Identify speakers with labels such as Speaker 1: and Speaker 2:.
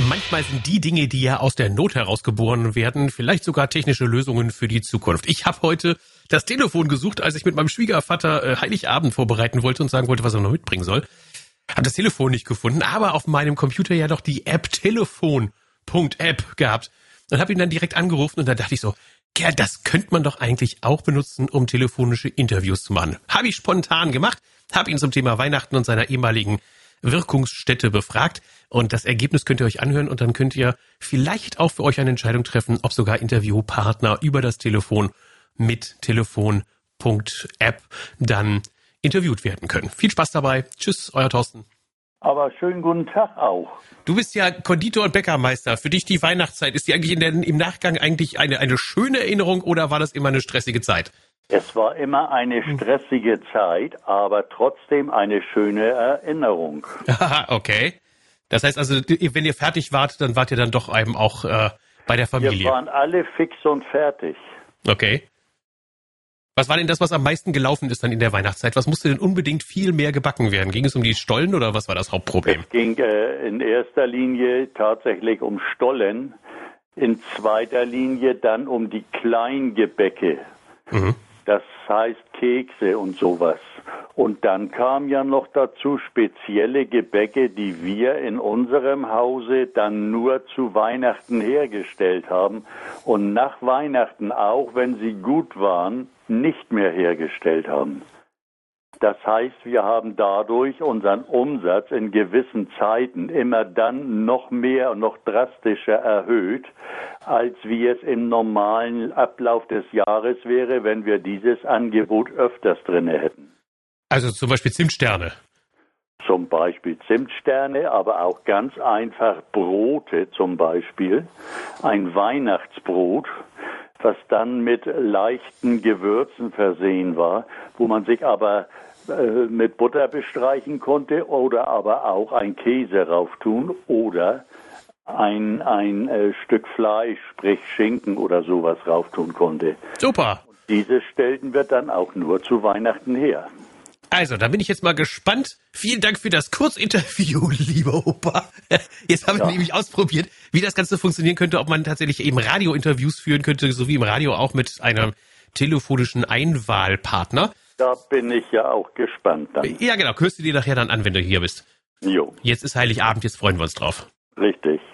Speaker 1: Manchmal sind die Dinge, die ja aus der Not herausgeboren werden, vielleicht sogar technische Lösungen für die Zukunft. Ich habe heute das Telefon gesucht, als ich mit meinem Schwiegervater Heiligabend vorbereiten wollte und sagen wollte, was er noch mitbringen soll. Habe das Telefon nicht gefunden, aber auf meinem Computer ja doch die App Telefon.app gehabt. Und habe ihn dann direkt angerufen und dann dachte ich so, ja, das könnte man doch eigentlich auch benutzen, um telefonische Interviews zu machen. Habe ich spontan gemacht, habe ihn zum Thema Weihnachten und seiner ehemaligen Wirkungsstätte befragt und das Ergebnis könnt ihr euch anhören und dann könnt ihr vielleicht auch für euch eine Entscheidung treffen, ob sogar Interviewpartner über das Telefon mit Telefon.app dann interviewt werden können. Viel Spaß dabei. Tschüss, euer Thorsten.
Speaker 2: Aber schönen guten Tag auch.
Speaker 1: Du bist ja Konditor und Bäckermeister. Für dich die Weihnachtszeit, ist die eigentlich im Nachgang eigentlich eine schöne Erinnerung oder war das immer eine stressige Zeit?
Speaker 2: Es war immer eine stressige Zeit, aber trotzdem eine schöne Erinnerung.
Speaker 1: Okay. Das heißt also, wenn ihr fertig wart, dann wart ihr dann doch eben auch bei der Familie.
Speaker 2: Wir waren alle fix und fertig.
Speaker 1: Okay. Was war denn das, was am meisten gelaufen ist dann in der Weihnachtszeit? Was musste denn unbedingt viel mehr gebacken werden? Ging es um die Stollen oder was war das Hauptproblem?
Speaker 2: Es ging in erster Linie tatsächlich um Stollen, in zweiter Linie dann um die Kleingebäcke. Mhm. Das heißt Kekse und sowas. Und dann kam ja noch dazu spezielle Gebäcke, die wir in unserem Hause dann nur zu Weihnachten hergestellt haben und nach Weihnachten, auch wenn sie gut waren, nicht mehr hergestellt haben. Das heißt, wir haben dadurch unseren Umsatz in gewissen Zeiten immer dann noch mehr und noch drastischer erhöht, als wie es im normalen Ablauf des Jahres wäre, wenn wir dieses Angebot öfters drin hätten.
Speaker 1: Also zum Beispiel Zimtsterne.
Speaker 2: Zum Beispiel Zimtsterne, aber auch ganz einfach Brote zum Beispiel. Ein Weihnachtsbrot, was dann mit leichten Gewürzen versehen war, wo man sich aber mit Butter bestreichen konnte oder aber auch ein Käse rauftun oder ein Stück Fleisch, sprich Schinken oder sowas rauftun konnte.
Speaker 1: Super.
Speaker 2: Und diese stellten wir dann auch nur zu Weihnachten her.
Speaker 1: Also, da bin ich jetzt mal gespannt. Vielen Dank für das Kurzinterview, lieber Opa. Jetzt habe ich nämlich ausprobiert, wie das Ganze funktionieren könnte, ob man tatsächlich eben Radiointerviews führen könnte, so wie im Radio auch mit einem telefonischen Einwahlpartner.
Speaker 2: Da bin ich ja auch gespannt dann.
Speaker 1: Ja, genau. Hörst du dir nachher dann an, wenn du hier bist.
Speaker 2: Jo.
Speaker 1: Jetzt ist Heiligabend, jetzt freuen wir uns drauf.
Speaker 2: Richtig.